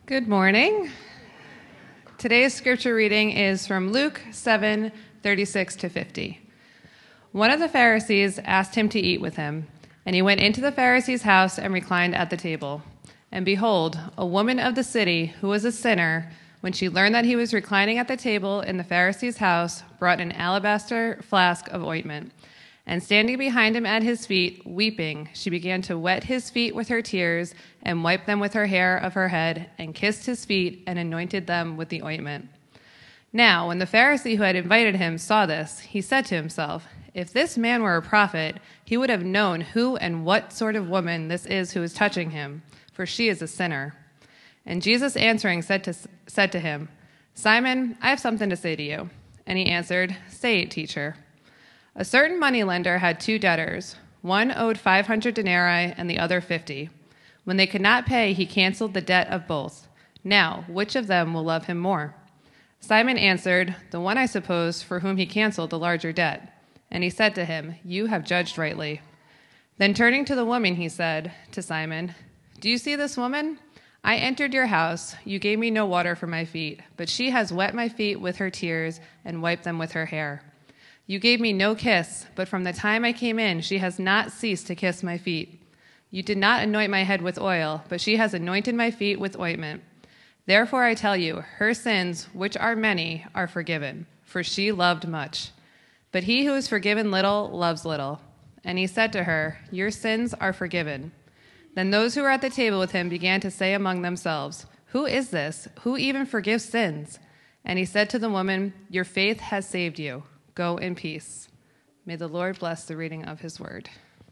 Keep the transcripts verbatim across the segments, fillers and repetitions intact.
Good morning. Today's scripture reading is from Luke seven, thirty-six to fifty. One of the Pharisees asked him to eat with him, and he went into the Pharisee's house and reclined at the table. And behold, a woman of the city, who was a sinner, when she learned that he was reclining at the table in the Pharisee's house, brought an alabaster flask of ointment. And standing behind him at his feet, weeping, she began to wet his feet with her tears and wiped them with her hair of her head and kissed his feet and anointed them with the ointment. Now, when the Pharisee who had invited him saw this, he said to himself, "If this man were a prophet, he would have known who and what sort of woman this is who is touching him, for she is a sinner." And Jesus answering said to, said to him, "Simon, I have something to say to you." And he answered, "Say it, teacher." A certain moneylender had two debtors. One owed five hundred denarii and the other fifty. When they could not pay, he canceled the debt of both. Now, which of them will love him more? Simon answered, "The one, I suppose, for whom he canceled the larger debt." And he said to him, "You have judged rightly." Then turning to the woman, he said to Simon, "Do you see this woman? I entered your house. You gave me no water for my feet, but she has wet my feet with her tears and wiped them with her hair. You gave me no kiss, but from the time I came in, she has not ceased to kiss my feet. You did not anoint my head with oil, but she has anointed my feet with ointment. Therefore I tell you, her sins, which are many, are forgiven, for she loved much. But he who is forgiven little loves little." And he said to her, "Your sins are forgiven." Then those who were at the table with him began to say among themselves, "Who is this? Who even forgives sins?" And he said to the woman, "Your faith has saved you. Go in peace." May the Lord bless the reading of his word.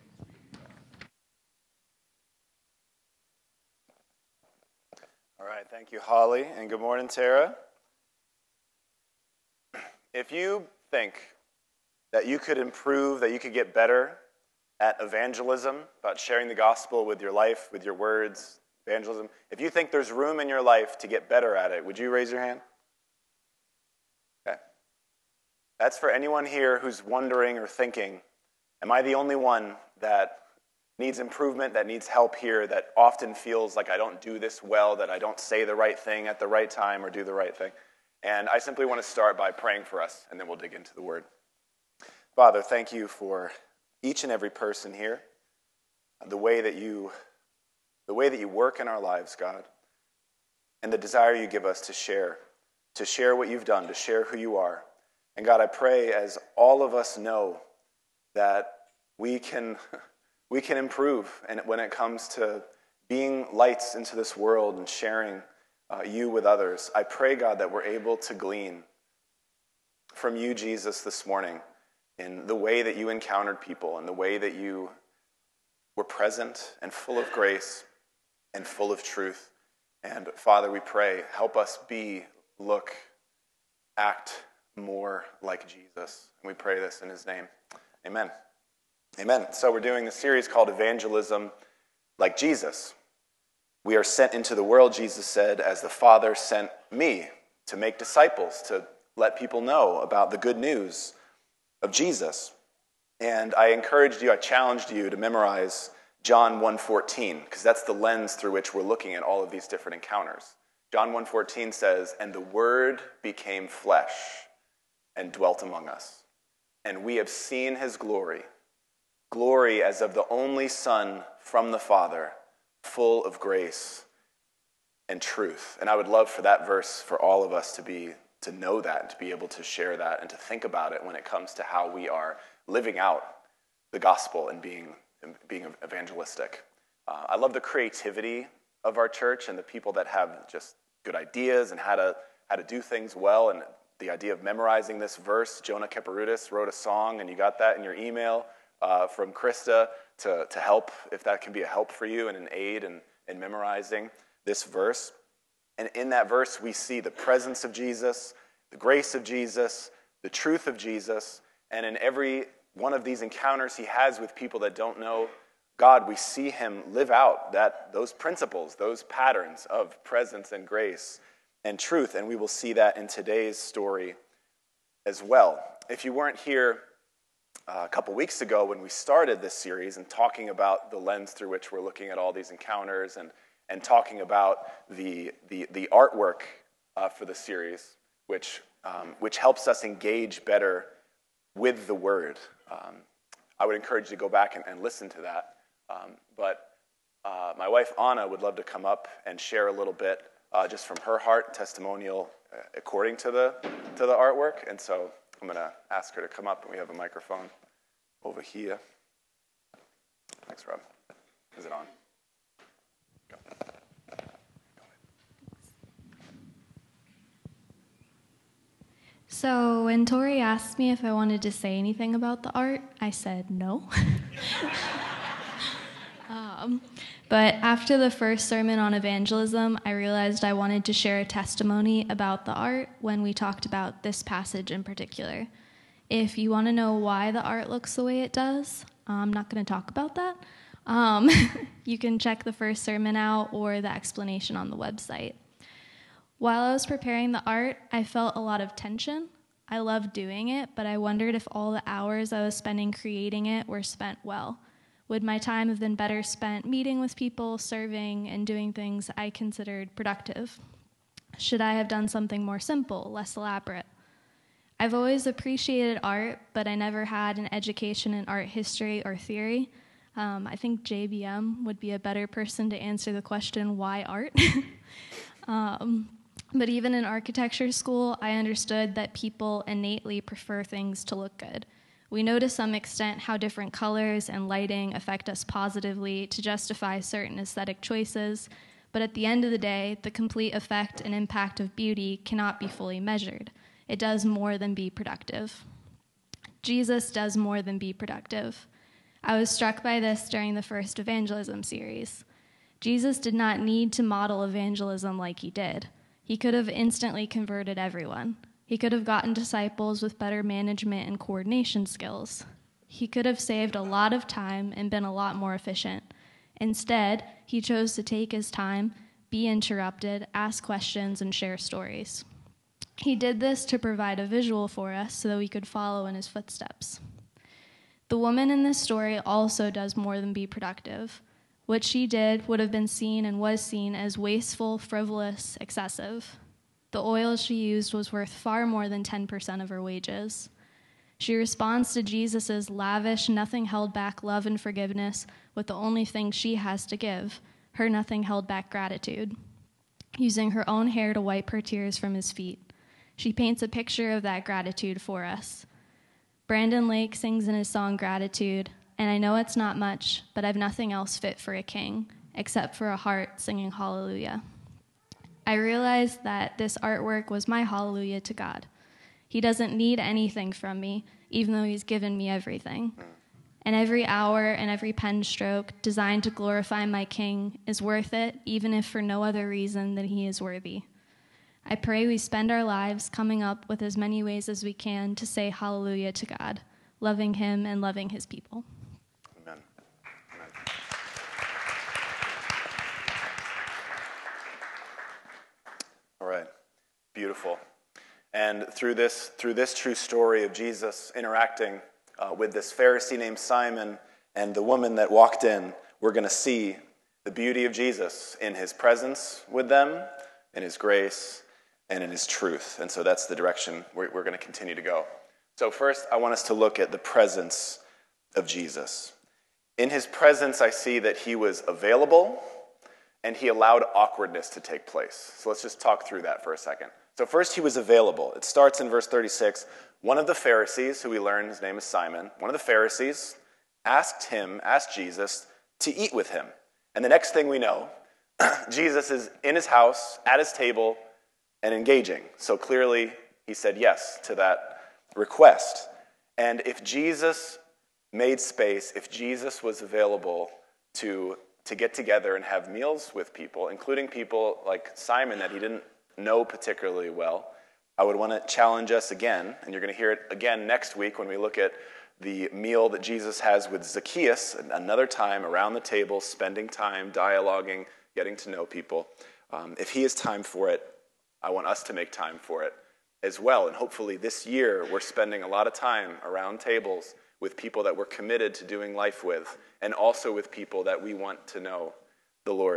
All right, thank you, Holly, and good morning, Tara. If you think that you could improve, that you could get better at evangelism, about sharing the gospel with your life, with your words, evangelism, if you think there's room in your life to get better at it, would you raise your hand? Okay. That's for anyone here who's wondering or thinking, am I the only one that needs improvement, that needs help here, that often feels like I don't do this well, that I don't say the right thing at the right time or do the right thing? And I simply want to start by praying for us, and then we'll dig into the word. Father, thank you for each and every person here, the way that you, the way that you work in our lives, God, and the desire you give us to share, to share what you've done, to share who you are. And God, I pray as all of us know that we can we can improve, and when it comes to being lights into this world and sharing uh, you with others, I pray, God, that we're able to glean from you, Jesus, this morning in the way that you encountered people and the way that you were present and full of grace and full of truth. And Father, we pray, help us be, look, act more like Jesus. And we pray this in his name. Amen. Amen. So we're doing a series called Evangelism Like Jesus. We are sent into the world, Jesus said, as the Father sent me to make disciples, to let people know about the good news of Jesus. And I encouraged you, I challenged you to memorize John one fourteen, because that's the lens through which we're looking at all of these different encounters. John one fourteen says, "And the Word became flesh and dwelt among us. And we have seen his glory, glory as of the only Son from the Father, full of grace and truth." And I would love for that verse for all of us to be, to know that, and to be able to share that, and to think about it when it comes to how we are living out the gospel and being, and being evangelistic. Uh, I love the creativity of our church and the people that have just good ideas and how to how to do things well, and the idea of memorizing this verse. Jonah Keperudis wrote a song, and you got that in your email uh, from Krista to, to help, if that can be a help for you and an aid in, in memorizing this verse. And in that verse, we see the presence of Jesus, the grace of Jesus, the truth of Jesus, and in every one of these encounters he has with people that don't know God, we see him live out that those principles, those patterns of presence and grace and truth, and we will see that in today's story as well. If you weren't here uh, a couple weeks ago when we started this series and talking about the lens through which we're looking at all these encounters and, and talking about the, the, the artwork uh, for the series, which, um, which helps us engage better with the Word. Um, I would encourage you to go back and, and listen to that. Um, but uh, my wife, Anna, would love to come up and share a little bit uh, just from her heart, testimonial uh, according to the, to the artwork. And so I'm going to ask her to come up, and we have a microphone over here. Thanks, Rob. Is it on? Go. So when Tori asked me if I wanted to say anything about the art, I said no. um, but after the first sermon on evangelism, I realized I wanted to share a testimony about the art when we talked about this passage in particular. If you want to know why the art looks the way it does, I'm not going to talk about that. Um, you can check the first sermon out or the explanation on the website. While I was preparing the art, I felt a lot of tension. I loved doing it, but I wondered if all the hours I was spending creating it were spent well. Would my time have been better spent meeting with people, serving, and doing things I considered productive? Should I have done something more simple, less elaborate? I've always appreciated art, but I never had an education in art history or theory. Um, I think J B M would be a better person to answer the question, why art? um, But even in architecture school, I understood that people innately prefer things to look good. We know to some extent how different colors and lighting affect us positively to justify certain aesthetic choices, but at the end of the day, the complete effect and impact of beauty cannot be fully measured. It does more than be productive. Jesus does more than be productive. I was struck by this during the first evangelism series. Jesus did not need to model evangelism like he did. He could have instantly converted everyone. He could have gotten disciples with better management and coordination skills. He could have saved a lot of time and been a lot more efficient. Instead, he chose to take his time, be interrupted, ask questions, and share stories. He did this to provide a visual for us so that we could follow in his footsteps. The woman in this story also does more than be productive. What she did would have been seen and was seen as wasteful, frivolous, excessive. The oil she used was worth far more than ten percent of her wages. She responds to Jesus' lavish, nothing-held-back love and forgiveness with the only thing she has to give, her nothing-held-back gratitude, using her own hair to wipe her tears from his feet. She paints a picture of that gratitude for us. Brandon Lake sings in his song Gratitude, and I know it's not much, but I've nothing else fit for a king, except for a heart singing hallelujah. I realized that this artwork was my hallelujah to God. He doesn't need anything from me, even though he's given me everything. And every hour and every pen stroke designed to glorify my king is worth it, even if for no other reason than he is worthy. I pray we spend our lives coming up with as many ways as we can to say hallelujah to God, loving him and loving his people. Amen. Amen. All right. Beautiful. And through this, through this true story of Jesus interacting uh, with this Pharisee named Simon and the woman that walked in, we're going to see the beauty of Jesus in his presence with them, in his grace, and in his truth. And so that's the direction we're, we're going to continue to go. So first, I want us to look at the presence of Jesus. In his presence, I see that he was available and he allowed awkwardness to take place. So let's just talk through that for a second. So first, he was available. It starts in verse thirty-six. One of the Pharisees, who we learn his name is Simon, one of the Pharisees asked him, asked Jesus to eat with him. And the next thing we know, Jesus is in his house, at his table, and engaging. So clearly, he said yes to that request. And if Jesus made space, if Jesus was available to, to get together and have meals with people, including people like Simon that he didn't know particularly well, I would want to challenge us again, and you're going to hear it again next week when we look at the meal that Jesus has with Zacchaeus, another time around the table, spending time, dialoguing, getting to know people. Um, if he has time for it, I want us to make time for it as well. And hopefully this year we're spending a lot of time around tables with people that we're committed to doing life with, and also with people that we want to know the Lord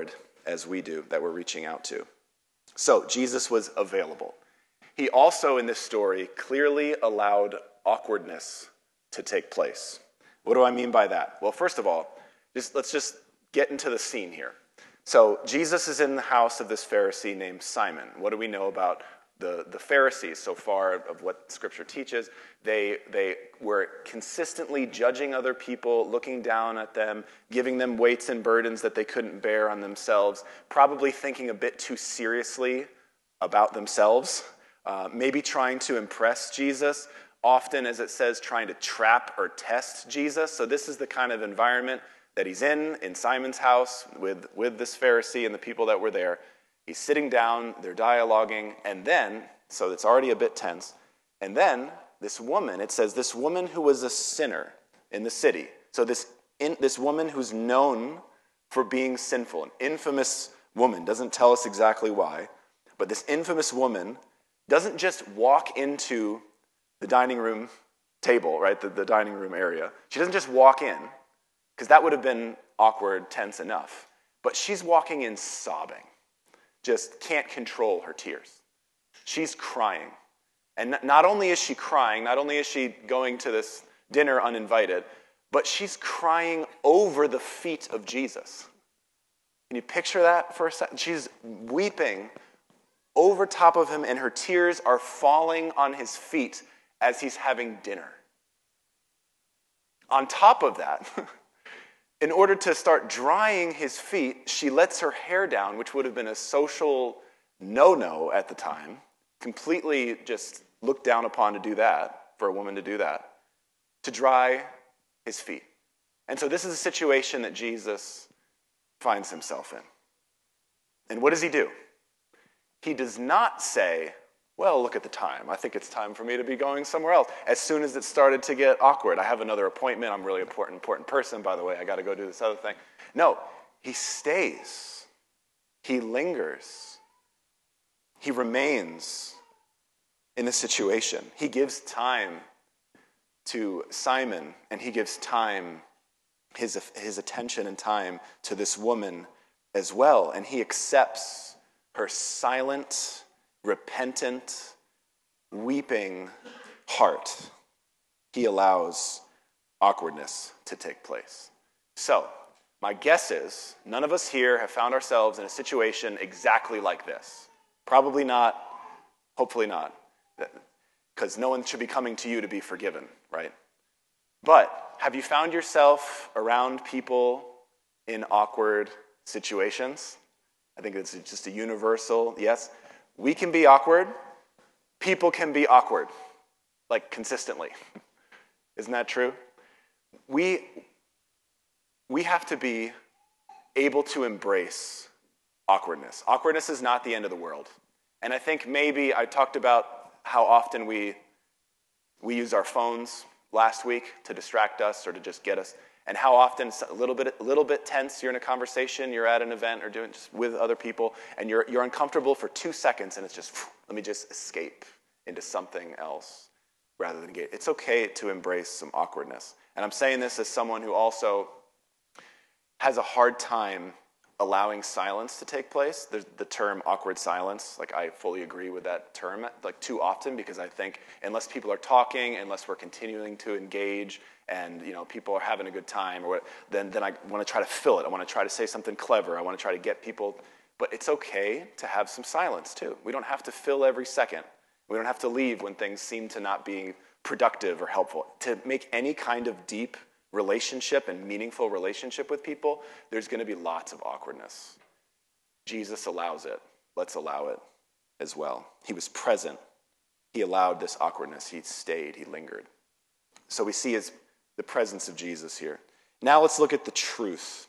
as we do, that we're reaching out to. So Jesus was available. He also, in this story, clearly allowed awkwardness to take place. What do I mean by that? Well, first of all, just, let's just get into the scene here. So Jesus is in the house of this Pharisee named Simon. What do we know about the, the Pharisees so far of what Scripture teaches? They, they were consistently judging other people, looking down at them, giving them weights and burdens that they couldn't bear on themselves, probably thinking a bit too seriously about themselves, uh, maybe trying to impress Jesus, often, as it says, trying to trap or test Jesus. So this is the kind of environment that he's in, in Simon's house, with, with this Pharisee and the people that were there. He's sitting down, they're dialoguing, and then, so it's already a bit tense, and then this woman, it says, this woman who was a sinner in the city. So this, in, this woman who's known for being sinful, an infamous woman, doesn't tell us exactly why, but this infamous woman doesn't just walk into the dining room table, right, the, the dining room area. She doesn't just walk in, because that would have been awkward, tense enough. But she's walking in sobbing, just can't control her tears. She's crying. And not only is she crying, not only is she going to this dinner uninvited, but she's crying over the feet of Jesus. Can you picture that for a second? She's weeping over top of him, and her tears are falling on his feet as he's having dinner. On top of that, in order to start drying his feet, she lets her hair down, which would have been a social no-no at the time, completely just looked down upon to do that, for a woman to do that, to dry his feet. And so this is a situation that Jesus finds himself in. And what does he do? He does not say, well, look at the time. I think it's time for me to be going somewhere else. As soon as it started to get awkward, I have another appointment. I'm a really important, important person, by the way. I got to go do this other thing. No, he stays. He lingers. He remains in the situation. He gives time to Simon, and he gives time, his, his attention and time to this woman as well. And he accepts her silent, repentant, weeping heart. He allows awkwardness to take place. So, my guess is none of us here have found ourselves in a situation exactly like this. Probably not, hopefully not, because no one should be coming to you to be forgiven, right? But have you found yourself around people in awkward situations? I think it's just a universal, yes. We can be awkward. People can be awkward, like consistently. Isn't that true? We, we have to be able to embrace awkwardness. Awkwardness is not the end of the world. And I think maybe I talked about how often we, we use our phones last week to distract us or to just get us. And how often a little bit, a little bit tense, you're in a conversation, you're at an event or doing just with other people, and you're, you're uncomfortable for two seconds, and it's just, let me just escape into something else rather than get. It's okay to embrace some awkwardness. And I'm saying this as someone who also has a hard time allowing silence to take place. There's the term awkward silence. Like, I fully agree with that term, like, too often, because I think unless people are talking, unless we're continuing to engage, and, you know, people are having a good time, or what, then, then I want to try to fill it. I want to try to say something clever. I want to try to get people. But it's okay to have some silence, too. We don't have to fill every second. We don't have to leave when things seem to not be productive or helpful. To make any kind of deep relationship and meaningful relationship with people, there's going to be lots of awkwardness. Jesus allows it. Let's allow it as well. He was present. He allowed this awkwardness. He stayed. He lingered. So we see his, the presence of Jesus here. Now let's look at the truth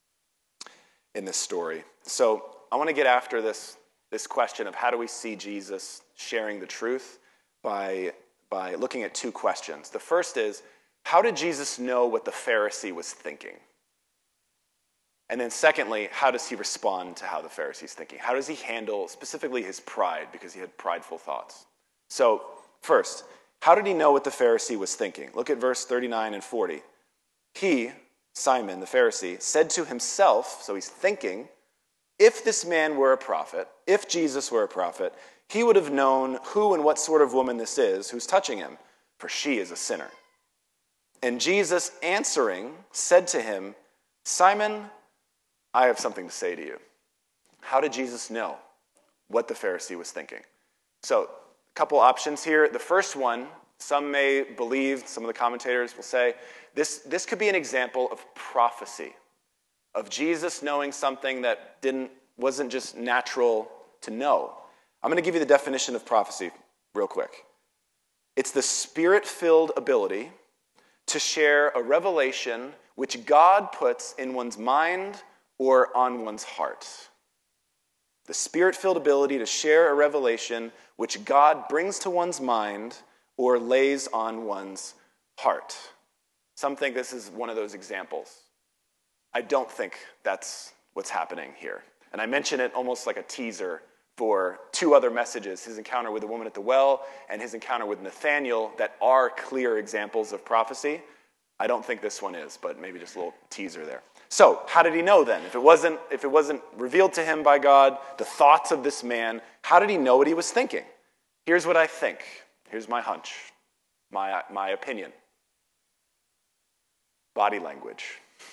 in this story. So I want to get after this, this question of how do we see Jesus sharing the truth by, by looking at two questions. The first is, how did Jesus know what the Pharisee was thinking? And then secondly, how does he respond to how the Pharisee's thinking? How does he handle specifically his pride, because he had prideful thoughts? So first, how did he know what the Pharisee was thinking? Look at verse thirty-nine and forty. He, Simon the Pharisee, said to himself, so he's thinking, if this man were a prophet, if Jesus were a prophet, he would have known who and what sort of woman this is who's touching him, for she is a sinner. And Jesus, answering, said to him, Simon, I have something to say to you. How did Jesus know what the Pharisee was thinking? So, a couple options here. The first one, some may believe, some of the commentators will say, this, this could be an example of prophecy, of Jesus knowing something that didn't wasn't just natural to know. I'm going to give you the definition of prophecy real quick. It's the spirit-filled ability to share a revelation which God puts in one's mind or on one's heart. The spirit-filled ability to share a revelation which God brings to one's mind or lays on one's heart. Some think this is one of those examples. I don't think that's what's happening here. And I mention it almost like a teaser for two other messages, his encounter with the woman at the well and his encounter with Nathanael, that are clear examples of prophecy. I don't think this one is, but maybe just a little teaser there. So, how did he know then? If it wasn't, if it wasn't revealed to him by God, the thoughts of this man, how did he know what he was thinking? Here's what I think. Here's my hunch, my, my opinion. Body language.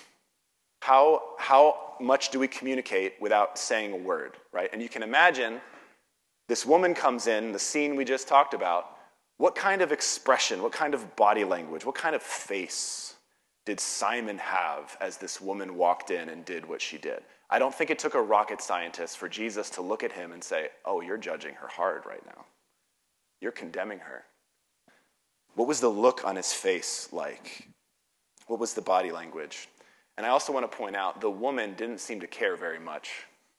How, how much do we communicate without saying a word, right? And you can imagine this woman comes in, the scene we just talked about. What kind of expression, what kind of body language, what kind of face did Simon have as this woman walked in and did what she did? I don't think it took a rocket scientist for Jesus to look at him and say, oh, you're judging her hard right now. You're condemning her. What was the look on his face like? What was the body language? And I also want to point out, the woman didn't seem to care very much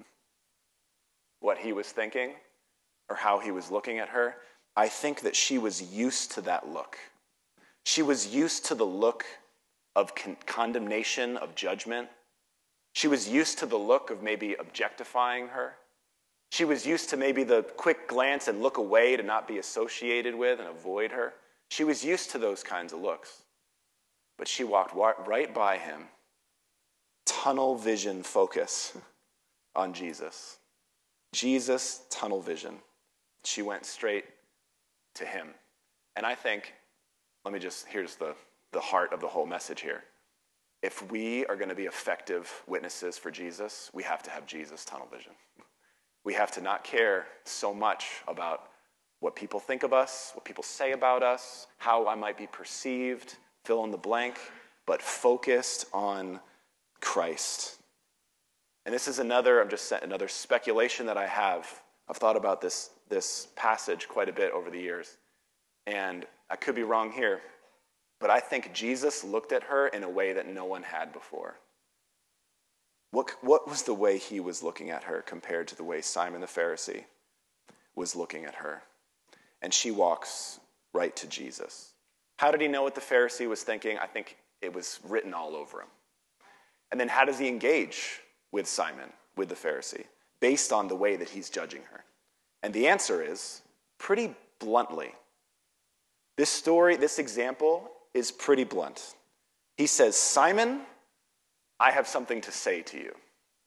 what he was thinking or how he was looking at her. I think that she was used to that look. She was used to the look of con- condemnation, of judgment. She was used to the look of maybe objectifying her. She was used to maybe the quick glance and look away to not be associated with and avoid her. She was used to those kinds of looks. But she walked right by him, tunnel vision focus on Jesus. Jesus, tunnel vision. She went straight to him. And I think, let me just, here's the, the heart of the whole message here. If we are going to be effective witnesses for Jesus, we have to have Jesus tunnel vision. We have to not care so much about what people think of us, what people say about us, how I might be perceived, fill in the blank, but focused on Christ. And this is another, I'm just another speculation that I have. I've thought about this, this passage quite a bit over the years. And I could be wrong here, but I think Jesus looked at her in a way that no one had before. What, what was the way he was looking at her compared to the way Simon the Pharisee was looking at her? And she walks right to Jesus. How did he know what the Pharisee was thinking? I think it was written all over him. And then how does he engage with Simon, with the Pharisee, based on the way that he's judging her? And the answer is pretty bluntly. This story, this example is pretty blunt. He says, Simon, I have something to say to you.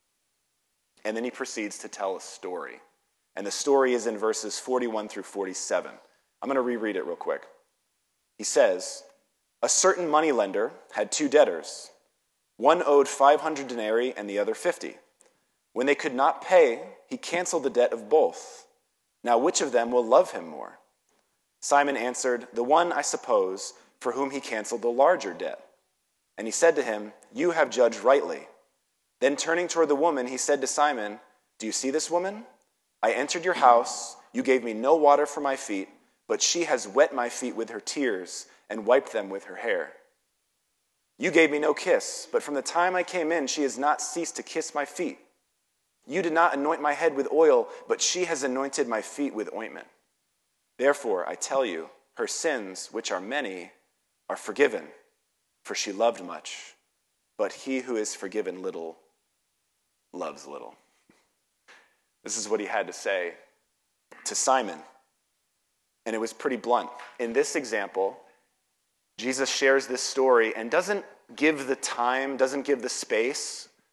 And then he proceeds to tell a story. And the story is in verses forty-one through forty-seven. I'm going to reread it real quick. He says, a certain moneylender had two debtors. One owed five hundred denarii and the other fifty. When they could not pay, he canceled the debt of both. Now which of them will love him more? Simon answered, the one, I suppose, for whom he canceled the larger debt. And he said to him, you have judged rightly. Then turning toward the woman, he said to Simon, do you see this woman? I entered your house, you gave me no water for my feet, but she has wet my feet with her tears and wiped them with her hair. You gave me no kiss, but from the time I came in, she has not ceased to kiss my feet. You did not anoint my head with oil, but she has anointed my feet with ointment. Therefore, I tell you, her sins, which are many, are forgiven, for she loved much. But he who is forgiven little loves little. This is what he had to say to Simon. And it was pretty blunt. In this example, Jesus shares this story and doesn't give the time, doesn't give the space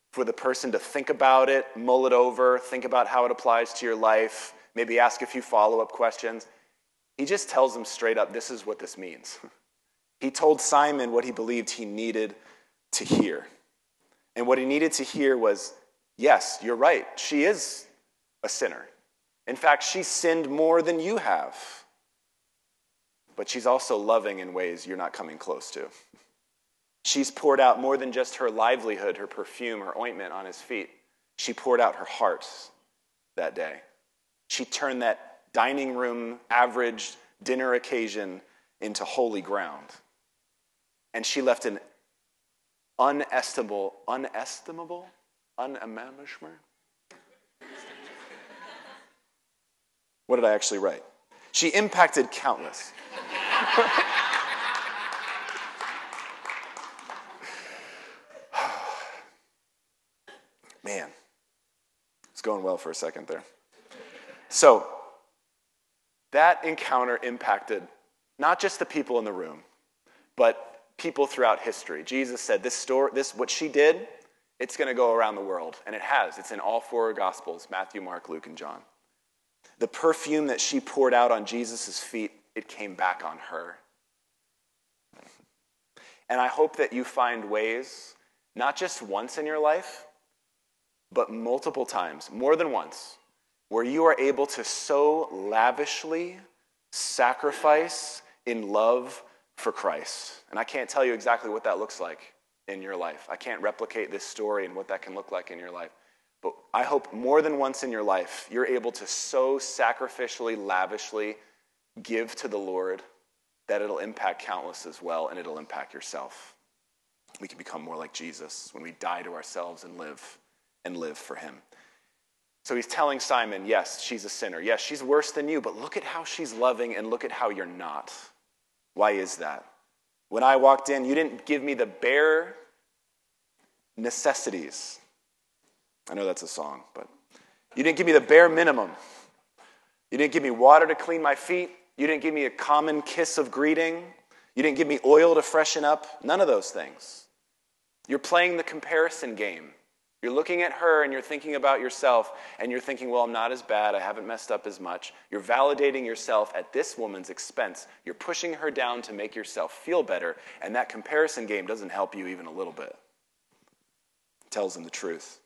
for the person to think about it, mull it over, think about how it applies to your life, maybe ask a few follow-up questions. He just tells them straight up, this is what this means. He told Simon what he believed he needed to hear. And what he needed to hear was, yes, you're right, she is a sinner. In fact, she sinned more than you have. But she's also loving in ways you're not coming close to. She's poured out more than just her livelihood, her perfume, her ointment on his feet. She poured out her heart that day. She turned that dining room, average dinner occasion into holy ground. And she left an unestimable, unestimable, unimaginable. What did I actually write? She impacted countless. Man, it's going well for a second there. So, that encounter impacted not just the people in the room, but people throughout history. Jesus said, this story, this what she did, it's going to go around the world. And it has. It's in all four Gospels, Matthew, Mark, Luke, and John. The perfume that she poured out on Jesus' feet, it came back on her. And I hope that you find ways, not just once in your life, but multiple times, more than once, where you are able to so lavishly sacrifice in love for Christ. And I can't tell you exactly what that looks like in your life. I can't replicate this story and what that can look like in your life. But I hope more than once in your life, you're able to so sacrificially, lavishly give to the Lord that it'll impact countless as well, and it'll impact yourself. We can become more like Jesus when we die to ourselves and live and live for him. So he's telling Simon, yes, she's a sinner. Yes, she's worse than you, but look at how she's loving and look at how you're not. Why is that? When I walked in, you didn't give me the bare necessities. I know that's a song, but you didn't give me the bare minimum. You didn't give me water to clean my feet. You didn't give me a common kiss of greeting. You didn't give me oil to freshen up. None of those things. You're playing the comparison game. You're looking at her and you're thinking about yourself and you're thinking, well, I'm not as bad. I haven't messed up as much. You're validating yourself at this woman's expense. You're pushing her down to make yourself feel better, and that comparison game doesn't help you even a little bit. It tells him the truth.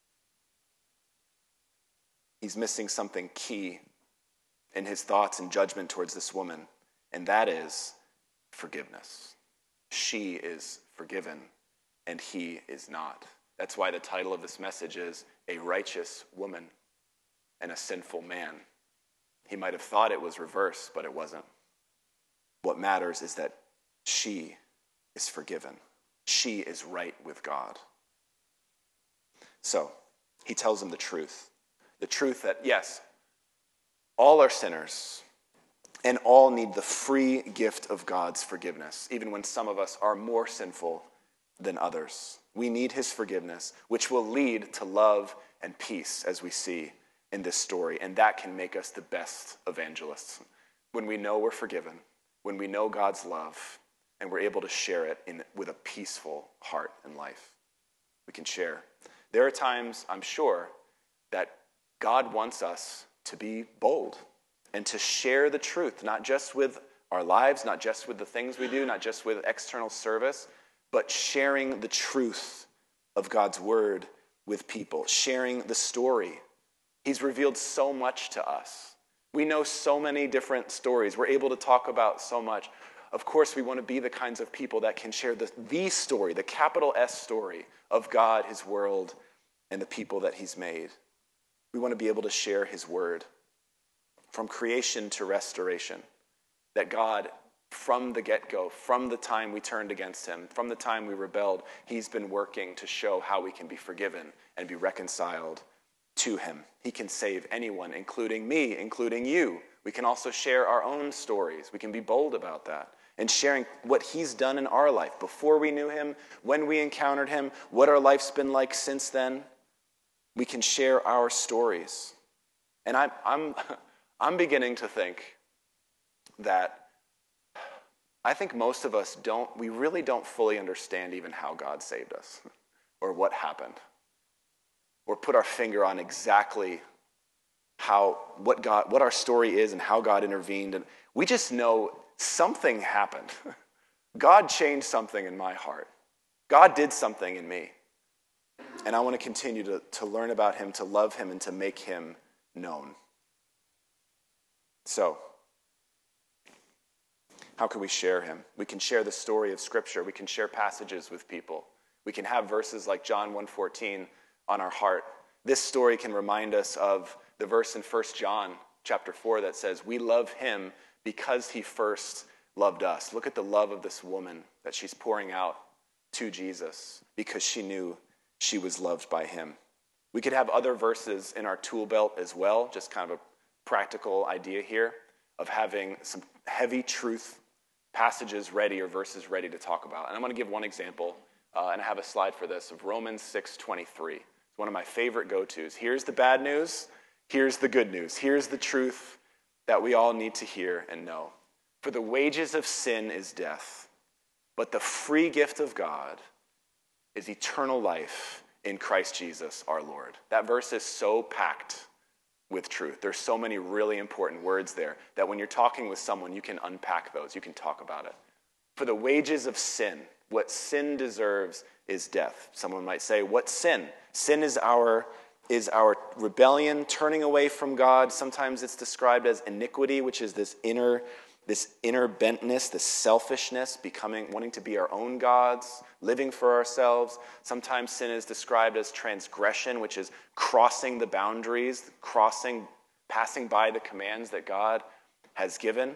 He's missing something key in his thoughts and judgment towards this woman, and that is forgiveness. She is forgiven, and he is not. That's why the title of this message is A Righteous Woman and a Sinful Man. He might have thought it was reversed, but it wasn't. What matters is that she is forgiven. She is right with God. So, he tells him the truth. The truth that, yes, all are sinners, and all need the free gift of God's forgiveness, even when some of us are more sinful than others. We need his forgiveness, which will lead to love and peace, as we see in this story, and that can make us the best evangelists. When we know we're forgiven, when we know God's love, and we're able to share it in, with a peaceful heart and life, we can share. There are times, I'm sure, that God wants us to be bold and to share the truth, not just with our lives, not just with the things we do, not just with external service, but sharing the truth of God's word with people, sharing the story. He's revealed so much to us. We know so many different stories. We're able to talk about so much. Of course, we want to be the kinds of people that can share the, the story, the capital S story of God, his world, and the people that he's made. We want to be able to share his word from creation to restoration, that God, from the get-go, from the time we turned against him, from the time we rebelled, he's been working to show how we can be forgiven and be reconciled to him. He can save anyone, including me, including you. We can also share our own stories. We can be bold about that and sharing what he's done in our life before we knew him, when we encountered him, what our life's been like since then. We can share our stories. And I'm, I'm, I'm beginning to think that I think most of us don't, we really don't fully understand even how God saved us or what happened. or put our finger on exactly how what God, what our story is and how God intervened. And we just know something happened. God changed something in my heart. God did something in me. And I want to continue to, to learn about him, to love him, and to make him known. So, how can we share him? We can share the story of Scripture. We can share passages with people. We can have verses like John one fourteen on our heart. This story can remind us of the verse in First John chapter four that says, we love him because he first loved us. Look at the love of this woman that she's pouring out to Jesus because she knew she was loved by him. We could have other verses in our tool belt as well, just kind of a practical idea here of having some heavy truth passages ready or verses ready to talk about. And I'm going to give one example, uh, and I have a slide for this, of Romans six twenty-three. It's one of my favorite go-tos. Here's the bad news. Here's the good news. Here's the truth that we all need to hear and know. For the wages of sin is death, but the free gift of God is eternal life in Christ Jesus our Lord. That verse is so packed with truth. There's so many really important words there that when you're talking with someone, you can unpack those. You can talk about it. For the wages of sin, what sin deserves is death. Someone might say, what sin? Sin is our, is our rebellion, turning away from God. Sometimes it's described as iniquity, which is this inner This inner bentness, this selfishness, becoming, wanting to be our own gods, living for ourselves. Sometimes sin is described as transgression, which is crossing the boundaries, crossing, passing by the commands that God has given.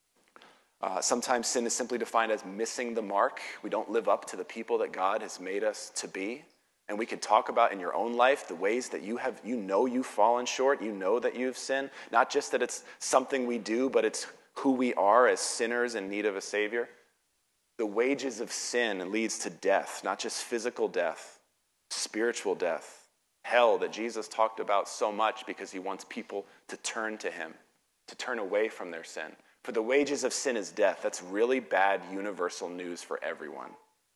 Uh, sometimes sin is simply defined as missing the mark. We don't live up to the people that God has made us to be. And we can talk about in your own life the ways that you have, you know you've fallen short, you know that you've sinned. Not just that it's something we do, but it's who we are as sinners in need of a Savior. The wages of sin leads to death, not just physical death, spiritual death, hell that Jesus talked about so much because he wants people to turn to him, to turn away from their sin. For the wages of sin is death. That's really bad universal news for everyone.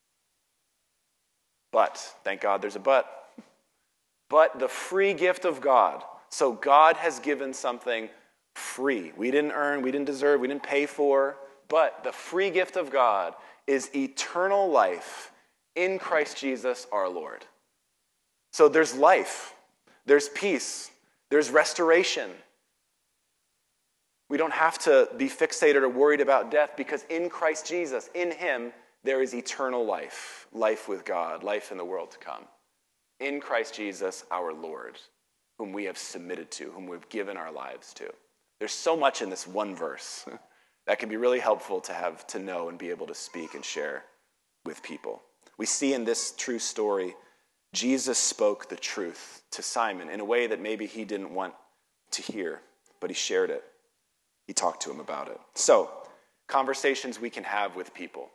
But, thank God there's a but. But the free gift of God. So God has given something free. We didn't earn, we didn't deserve, we didn't pay for, but the free gift of God is eternal life in Christ Jesus our Lord. So there's life, there's peace, there's restoration. We don't have to be fixated or worried about death because in Christ Jesus, in him, there is eternal life, life with God, life in the world to come. In Christ Jesus our Lord, whom we have submitted to, whom we've given our lives to. There's so much in this one verse that can be really helpful to have to know and be able to speak and share with people. We see in this true story, Jesus spoke the truth to Simon in a way that maybe he didn't want to hear, but he shared it. He talked to him about it. So, conversations we can have with people.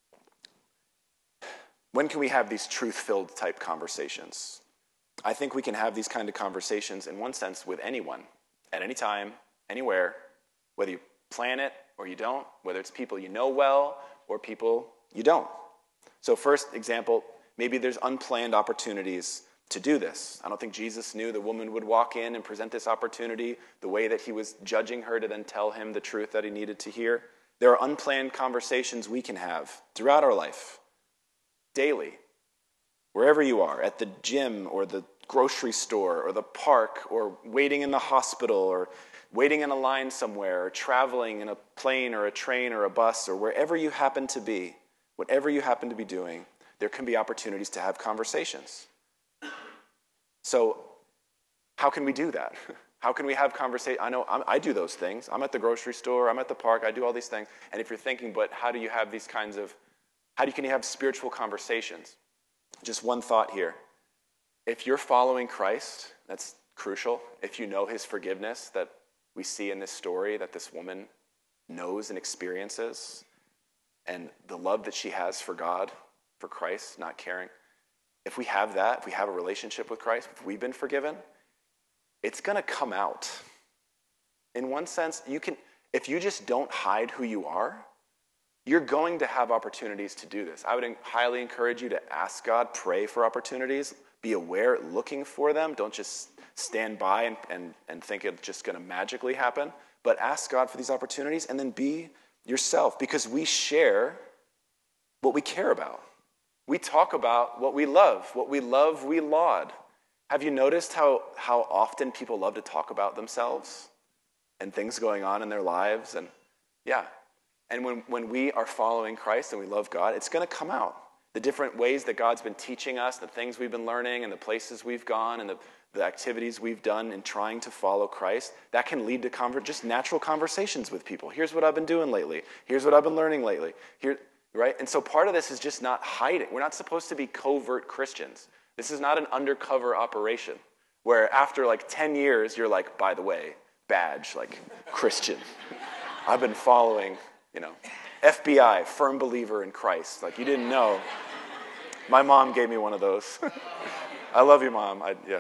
When can we have these truth-filled type conversations? I think we can have these kind of conversations in one sense with anyone, at any time, anywhere, whether you plan it or you don't, whether it's people you know well or people you don't. So first example, maybe there's unplanned opportunities to do this. I don't think Jesus knew the woman would walk in and present this opportunity the way that he was judging her to then tell him the truth that he needed to hear. There are unplanned conversations we can have throughout our life, daily, wherever you are, at the gym or the grocery store or the park or waiting in the hospital or waiting in a line somewhere or traveling in a plane or a train or a bus or wherever you happen to be, whatever you happen to be doing, there can be opportunities to have conversations. So how can we do that? How can we have conversation? I know I'm, I do those things. I'm at the grocery store, I'm at the park, I do all these things. And if you're thinking, but how do you have these kinds of, how do you, can you have spiritual conversations? Just one thought here. If you're following Christ, that's crucial. If you know his forgiveness that we see in this story that this woman knows and experiences, and the love that she has for God, for Christ, not caring. If we have that, if we have a relationship with Christ, if we've been forgiven, it's going to come out. In one sense, you can, if you just don't hide who you are, you're going to have opportunities to do this. I would highly encourage you to ask God, pray for opportunities, Be aware, looking for them. Don't just stand by and, and, and think it's just going to magically happen. But ask God for these opportunities and then be yourself, because we share what we care about. We talk about what we love. What we love, we laud. Have you noticed how, how often people love to talk about themselves and things going on in their lives? And yeah. And when, when we are following Christ and we love God, it's going to come out. The different ways that God's been teaching us, the things we've been learning, and the places we've gone, and the, the activities we've done in trying to follow Christ, that can lead to conver- just natural conversations with people. Here's what I've been doing lately. Here's what I've been learning lately. Here, right? And so part of this is just not hiding. We're not supposed to be covert Christians. This is not an undercover operation where after like ten years, you're like, by the way, badge, like Christian. I've been following, you know, F B I, firm believer in Christ. Like, you didn't know. My mom gave me one of those. I love you, Mom. I, yeah.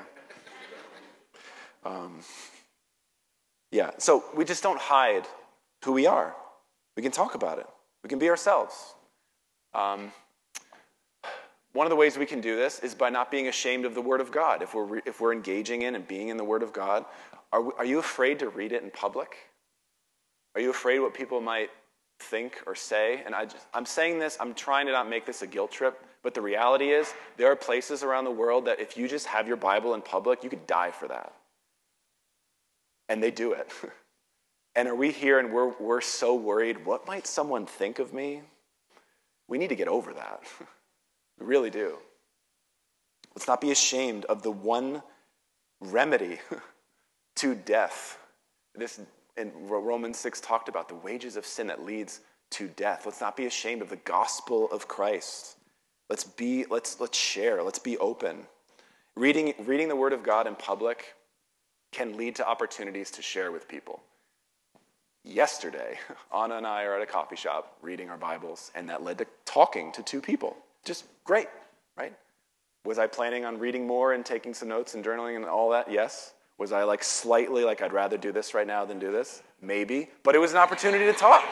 Um, yeah, so we just don't hide who we are. We can talk about it. We can be ourselves. Um, one of the ways we can do this is by not being ashamed of the Word of God. If we're, re- if we're engaging in and being in the Word of God, are, we, are you afraid to read it in public? Are you afraid what people might think or say? And I just, I'm saying this, I'm trying to not make this a guilt trip, but the reality is there are places around the world that if you just have your Bible in public, you could die for that. And they do it. And are we here and we're, we're so worried, what might someone think of me? We need to get over that. We really do. Let's not be ashamed of the one remedy to death. This in Romans six talked about the wages of sin that leads to death. Let's not be ashamed of the gospel of Christ. Let's be, let's let's share, let's be open. Reading, reading the Word of God in public can lead to opportunities to share with people. Yesterday, Anna and I are at a coffee shop reading our Bibles, and that led to talking to two people. Just great, right? Was I planning on reading more and taking some notes and journaling and all that? Yes. Was I like slightly like, I'd rather do this right now than do this? Maybe. But it was an opportunity to talk.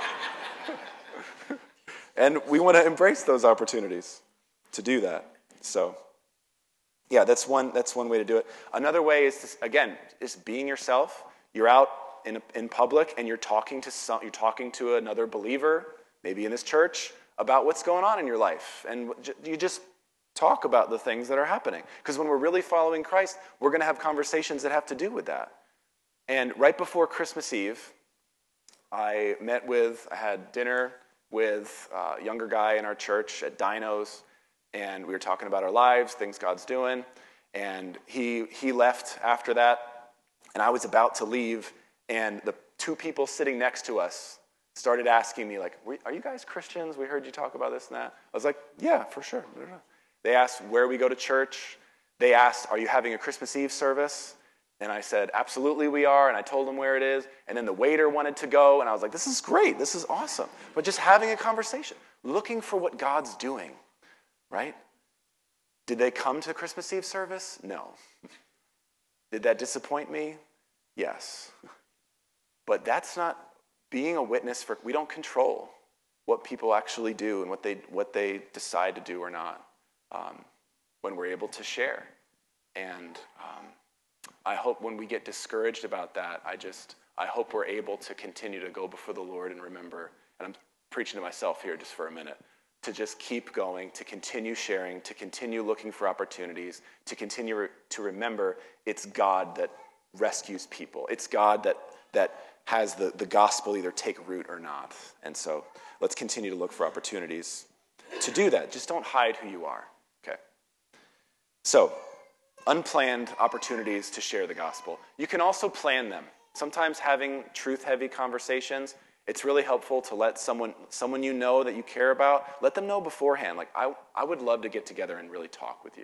And we want to embrace those opportunities to do that. So, yeah, that's one, that's one way to do it. Another way is, to, again, is being yourself. You're out in, in public and you're talking to some, you're talking to another believer, maybe in this church, about what's going on in your life. And you just talk about the things that are happening. Because when we're really following Christ, we're going to have conversations that have to do with that. And right before Christmas Eve, I met with, I had dinner with a younger guy in our church at Dino's, and we were talking about our lives, things God's doing. And he he left after that, and I was about to leave, and the two people sitting next to us started asking me, like, are you guys Christians? We heard you talk about this and that. I was like, yeah, for sure. They asked where we go to church. They asked, are you having a Christmas Eve service? And I said, absolutely we are. And I told them where it is. And then the waiter wanted to go. And I was like, this is great. This is awesome. But just having a conversation, looking for what God's doing, right? Did they come to Christmas Eve service? No. Did that disappoint me? Yes. But that's not being a witness for, we don't control what people actually do and what they what they decide to do or not. Um, when we're able to share. And um, I hope when we get discouraged about that, I just, I hope we're able to continue to go before the Lord and remember, and I'm preaching to myself here just for a minute, to just keep going, to continue sharing, to continue looking for opportunities, to continue re- to remember it's God that rescues people. It's God that that has the, the gospel either take root or not. And so let's continue to look for opportunities to do that. Just don't hide who you are. Okay. So, unplanned opportunities to share the gospel. You can also plan them. Sometimes having truth-heavy conversations, it's really helpful to let someone someone you know that you care about, let them know beforehand. Like, I, I would love to get together and really talk with you.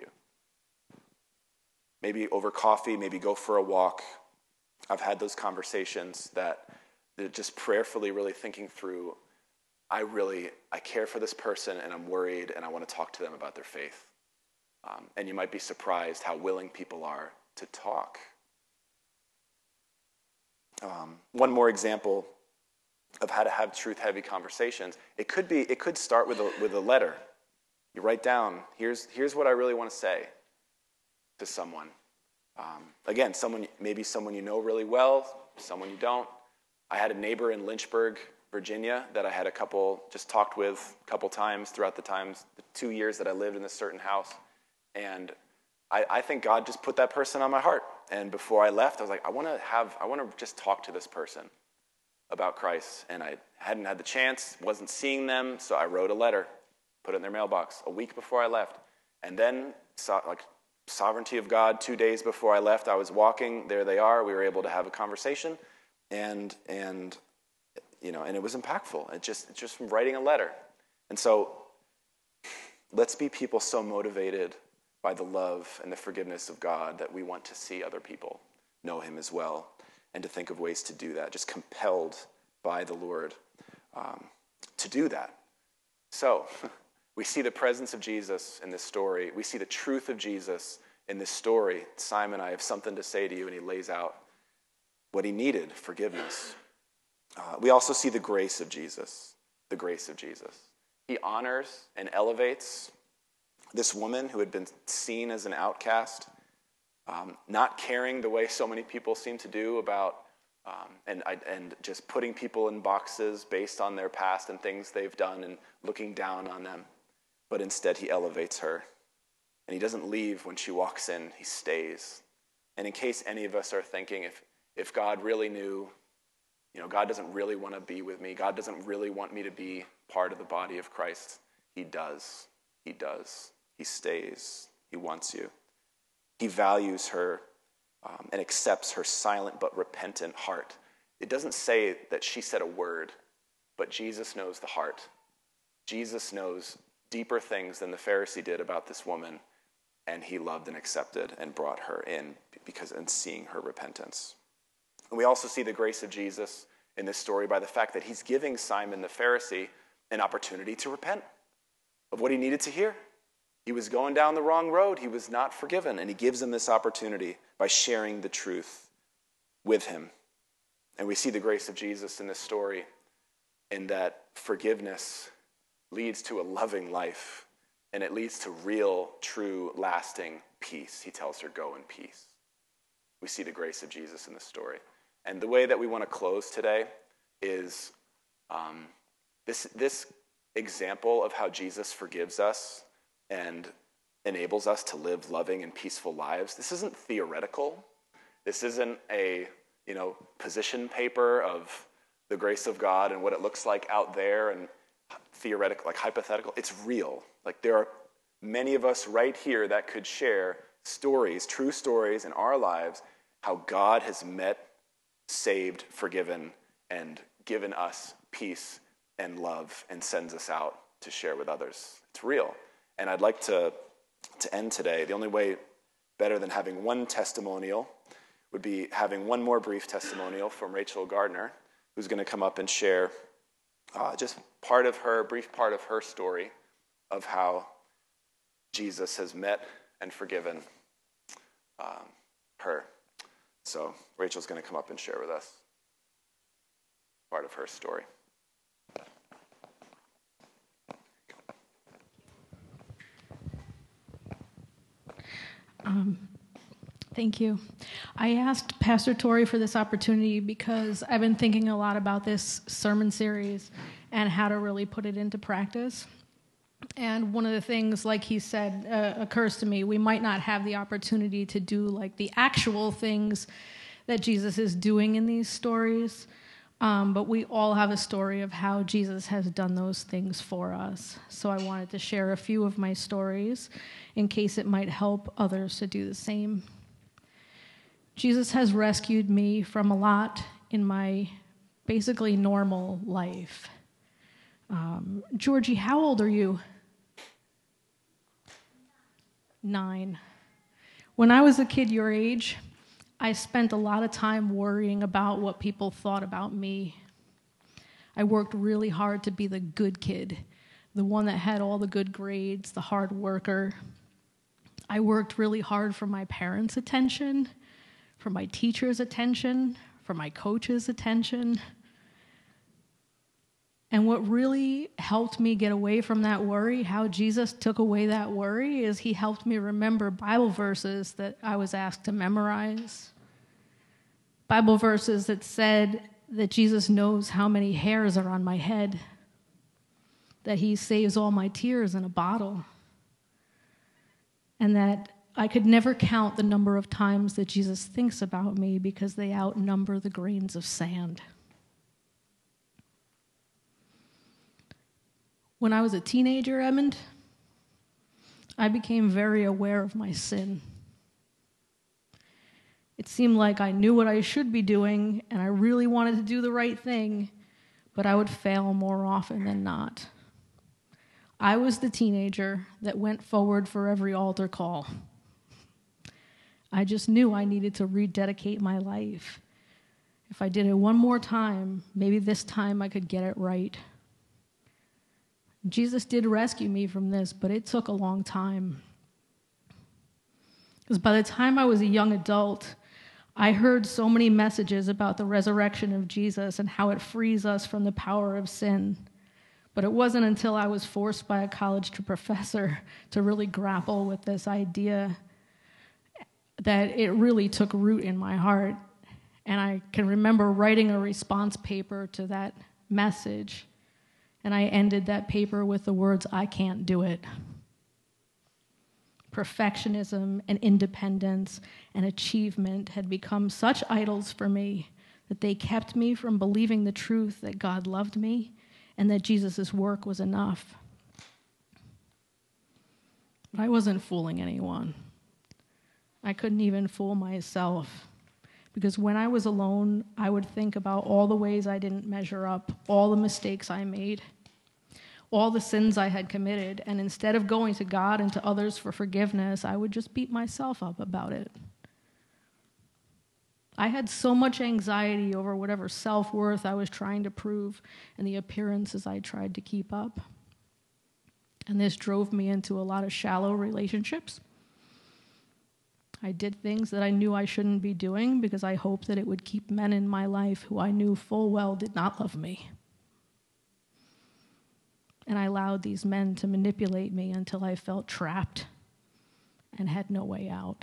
Maybe over coffee, maybe go for a walk. I've had those conversations that they're just prayerfully really thinking through, I really, I care for this person and I'm worried and I want to talk to them about their faith. Um, and you might be surprised how willing people are to talk. Um, one more example of how to have truth-heavy conversations. It could be, it could start with a with a letter. You write down, here's here's what I really want to say. to someone. Um, again, someone maybe someone you know really well, someone you don't. I had a neighbor in Lynchburg, Virginia, that I had a couple, just talked with a couple times throughout the times, the two years that I lived in this certain house. And I, I think God just put that person on my heart. And before I left, I was like, I want to have, I want to just talk to this person about Christ. And I hadn't had the chance, wasn't seeing them, so I wrote a letter, put it in their mailbox a week before I left. And then, so, like, sovereignty of God, two days before I left, I was walking, there they are, we were able to have a conversation, and, and you know, and it was impactful. It just, just from writing a letter. And so, let's be people so motivated by the love and the forgiveness of God that we want to see other people know him as well, and to think of ways to do that, just compelled by the Lord um, to do that. So, we see the presence of Jesus in this story. We see the truth of Jesus in this story. Simon, I have something to say to you, and he lays out what he needed, forgiveness. Uh, we also see the grace of Jesus, the grace of Jesus. He honors and elevates this woman who had been seen as an outcast, um, not caring the way so many people seem to do about, um, and, and just putting people in boxes based on their past and things they've done and looking down on them. But instead he elevates her. And he doesn't leave when she walks in, he stays. And in case any of us are thinking, if, if God really knew, you know, God doesn't really want to be with me, God doesn't really want me to be part of the body of Christ, he does. He does. He stays. He wants you. He values her um, and accepts her silent but repentant heart. It doesn't say that she said a word, but Jesus knows the heart. Jesus knows deeper things than the Pharisee did about this woman, and he loved and accepted and brought her in because in seeing her repentance. And we also see the grace of Jesus in this story by the fact that he's giving Simon the Pharisee an opportunity to repent of what he needed to hear. He was going down the wrong road. He was not forgiven, and he gives him this opportunity by sharing the truth with him. And we see the grace of Jesus in this story in that forgiveness leads to a loving life, and it leads to real, true, lasting peace. He tells her, go in peace. We see the grace of Jesus in this story. And the way that we want to close today is um, this, this example of how Jesus forgives us and enables us to live loving and peaceful lives. This isn't theoretical. This isn't a, you know, position paper of the grace of God and what it looks like out there and theoretical, like hypothetical. It's real. Like there are many of us right here that could share stories, true stories in our lives, how God has met, saved, forgiven, and given us peace and love and sends us out to share with others. It's real. And I'd like to, to end today. The only way better than having one testimonial would be having one more brief testimonial from Rachel Gardner, who's going to come up and share uh, just part of her, brief part of her story of how Jesus has met and forgiven um, her. So Rachel's going to come up and share with us part of her story. Um, thank you. I asked Pastor Tori for this opportunity because I've been thinking a lot about this sermon series and how to really put it into practice. And one of the things, like he said, uh, occurs to me, we might not have the opportunity to do like the actual things that Jesus is doing in these stories, um, but we all have a story of how Jesus has done those things for us. So I wanted to share a few of my stories in case it might help others to do the same. Jesus has rescued me from a lot in my basically normal life. Um, Georgie, how old are you? Nine. When I was a kid your age, I spent a lot of time worrying about what people thought about me. I worked really hard to be the good kid, the one that had all the good grades, the hard worker. I worked really hard for my parents' attention, for my teachers' attention, for my coach's attention. And what really helped me get away from that worry, how Jesus took away that worry, is he helped me remember Bible verses that I was asked to memorize. Bible verses that said that Jesus knows how many hairs are on my head, that he saves all my tears in a bottle, and that I could never count the number of times that Jesus thinks about me because they outnumber the grains of sand. When I was a teenager, Edmund, I became very aware of my sin. It seemed like I knew what I should be doing, and I really wanted to do the right thing, but I would fail more often than not. I was the teenager that went forward for every altar call. I just knew I needed to rededicate my life. If I did it one more time, maybe this time I could get it right. Jesus did rescue me from this, but it took a long time. Because by the time I was a young adult, I heard so many messages about the resurrection of Jesus and how it frees us from the power of sin. But it wasn't until I was forced by a college professor to really grapple with this idea that it really took root in my heart. And I can remember writing a response paper to that message. And I ended that paper with the words, "I can't do it." Perfectionism and independence and achievement had become such idols for me that they kept me from believing the truth that God loved me and that Jesus' work was enough. But I wasn't fooling anyone. I couldn't even fool myself. Because when I was alone, I would think about all the ways I didn't measure up, all the mistakes I made, all the sins I had committed, and instead of going to God and to others for forgiveness, I would just beat myself up about it. I had so much anxiety over whatever self-worth I was trying to prove and the appearances I tried to keep up. And this drove me into a lot of shallow relationships. I did things that I knew I shouldn't be doing because I hoped that it would keep men in my life who I knew full well did not love me. And I allowed these men to manipulate me until I felt trapped and had no way out.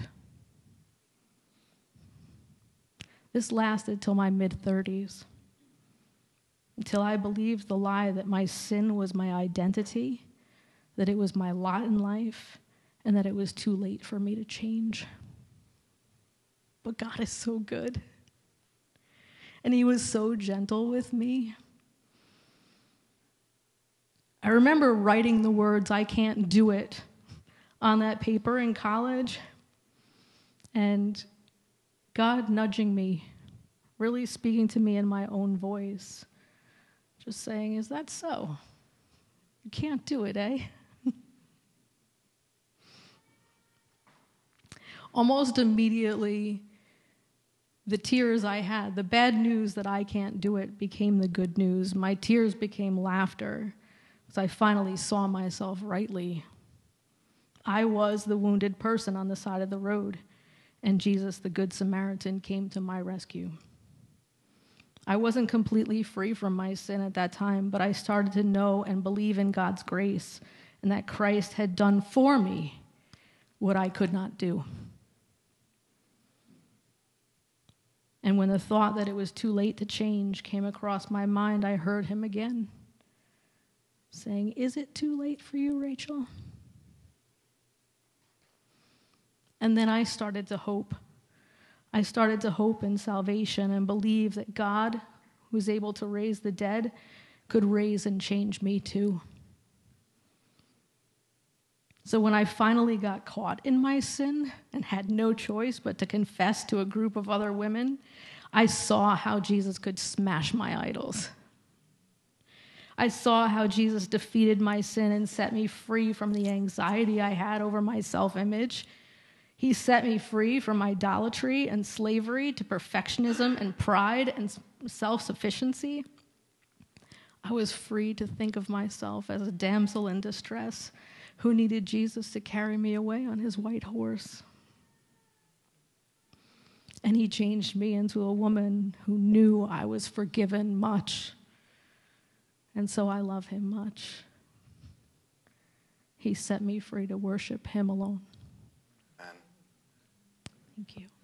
This lasted till my mid-thirties, until I believed the lie that my sin was my identity, that it was my lot in life, and that it was too late for me to change. But God is so good. And he was so gentle with me. I remember writing the words, "I can't do it," on that paper in college. And God nudging me, really speaking to me in my own voice. Just saying, "Is that so? You can't do it, eh?" Almost immediately, the tears I had, the bad news that I can't do it, became the good news. My tears became laughter, because I finally saw myself rightly. I was the wounded person on the side of the road, and Jesus, the Good Samaritan, came to my rescue. I wasn't completely free from my sin at that time, but I started to know and believe in God's grace, and that Christ had done for me what I could not do. And when the thought that it was too late to change came across my mind, I heard him again saying, "Is it too late for you, Rachel?" And then I started to hope. I started to hope in salvation and believe that God, who is able to raise the dead, could raise and change me too. So when I finally got caught in my sin and had no choice but to confess to a group of other women, I saw how Jesus could smash my idols. I saw how Jesus defeated my sin and set me free from the anxiety I had over my self-image. He set me free from idolatry and slavery to perfectionism and pride and self-sufficiency. I was free to think of myself as a damsel in distress who needed Jesus to carry me away on his white horse. And he changed me into a woman who knew I was forgiven much And so I love him much. He set me free to worship him alone. Amen. Thank you.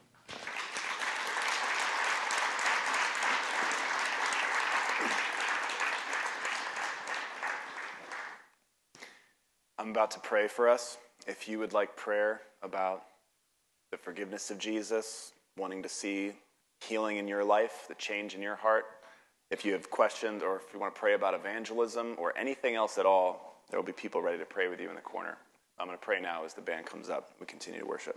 I'm about to pray for us. If you would like prayer about the forgiveness of Jesus, wanting to see healing in your life, the change in your heart, if you have questions or if you want to pray about evangelism or anything else at all, there will be people ready to pray with you in the corner. I'm going to pray now as the band comes up. We continue to worship.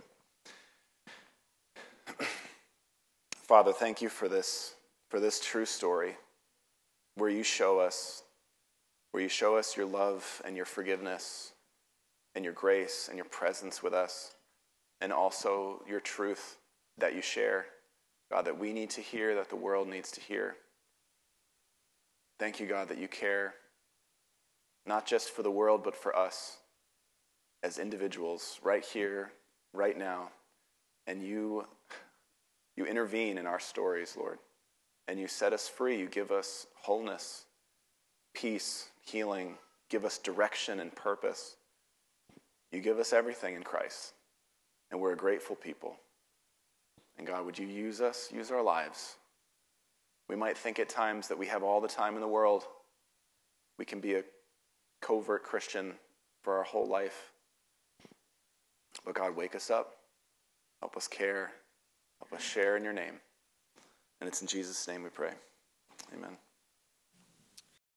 Father, thank you for this, for this true story where you show us, where you show us your love and your forgiveness and your grace and your presence with us, and also your truth that you share, God, that we need to hear, that the world needs to hear. Thank you, God, that you care not just for the world, but for us as individuals right here, right now. And you, you intervene in our stories, Lord, and you set us free. You give us wholeness, peace, healing, give us direction and purpose. You give us everything in Christ, and we're a grateful people. And God, would you use us, use our lives? We might think at times that we have all the time in the world. We can be a covert Christian for our whole life. But God, wake us up. Help us care. Help us share in your name. And it's in Jesus' name we pray. Amen.